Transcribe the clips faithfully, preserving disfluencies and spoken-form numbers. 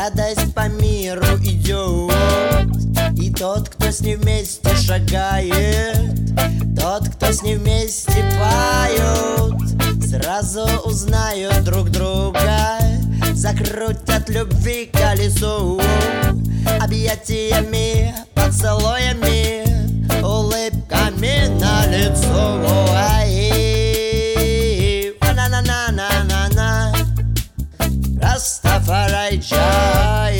Радость по миру идет, и тот, кто с ней вместе шагает, тот, кто с ней вместе поет, сразу узнают друг друга, закрутят любви колесо объятиями, поцелуями, улыбками на лицо. На-на-на-на-на-на, Растафарай чай.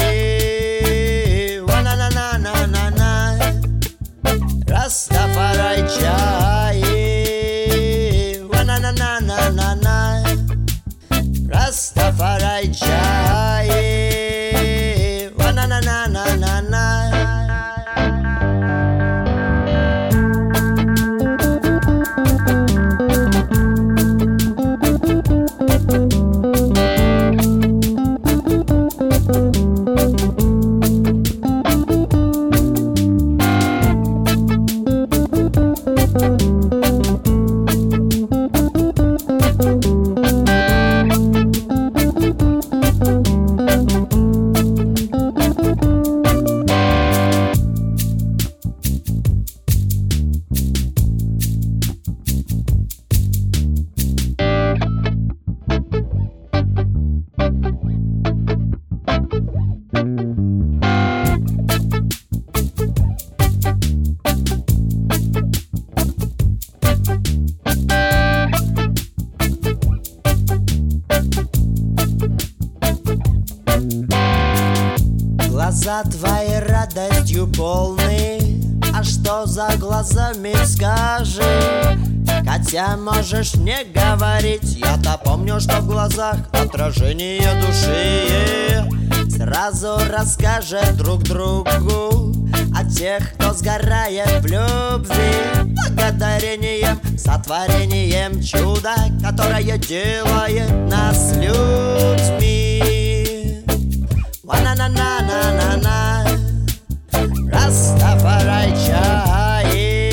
На-на-на-на-на-на, Растафарай чай. На-на-на-на-на-на, Растафарай чай. На-на-на-на-на-на. Глаза твои радостью полны, а что за глазами скажи? Хотя можешь не говорить, я-то помню, что в глазах отражение души. Сразу расскажет друг другу о тех, кто сгорает в любви, благодарением, сотворением чуда, которое делает нас людьми. Ва-на-на-на-на-на-на, Растафарай чай.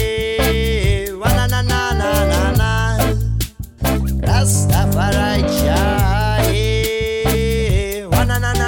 Ва-на-на-на-на-на-на, Растафарай чай. Ва-на-на-на.